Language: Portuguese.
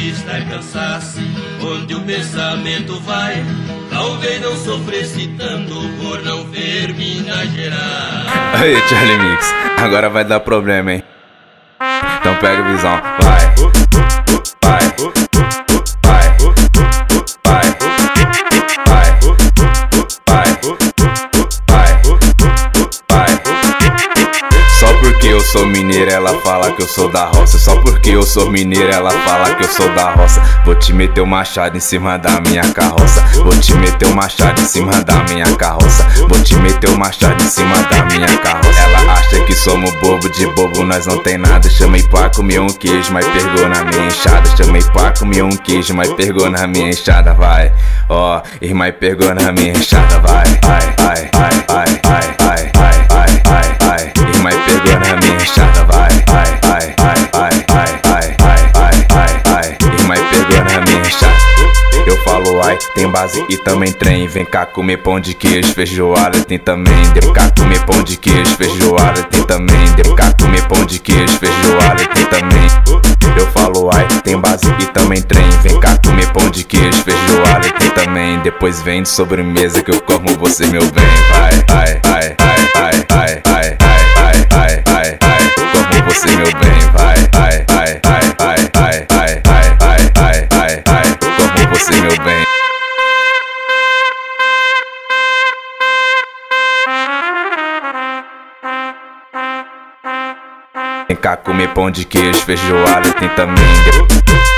vista cansasse, onde o pensamento vai, talvez não sofresse tanto por não ver Minas Gerais. Aí, Charlie Mix, agora vai dar problema, hein? Então pega a visão, vai, vai, vai, vai, vai, vai, vai, vai. Só porque eu sou mineiro, ela fala que eu sou da roça. Só porque eu sou mineiro, ela fala que eu sou da roça. Vou te meter o machado em cima da minha carroça. Vou te meter o machado em cima da minha carroça. Vou te meter o machado em cima da minha carroça. Ela acha que somos bobo, de bobo nós não tem nada. Chamei pra comer um queijo, mas pegou na minha enxada. Chamei pra comer um queijo, mas pegou na minha enxada. Vai, ó, irmã, pegou na minha enxada. Vai, vai, vai, vai, vai, vai, vai, vai, vai, vai, vai. Irmã, pegou na minha enxada. Vai, vai, vai, vai, vai, vai, vai, vai, vai, vai, vai. Irmã, pegou na minha enxada. Eu falo ai, tem base e também trem. Vem cá comer pão de queijo, feijoada tem também. Vem cá comer pão de queijo, feijoada tem também. Vem cá comer pão de queijo, feijoada tem também. Eu falo ai, tem base e também trem. Vem cá comer pão de queijo, feijoada tem também. Depois vem de sobremesa que eu como você, meu bem. Vai, vai, vai, vai, vai, vai, vai, vai, vai, vai, vai. Como você, meu bem. Vai, vai, vai, vai, vai, vai, vai, vai, vai, vai, vai, vai. Como você, meu bem. Vem cá comer pão de queijo, feijoada tem também.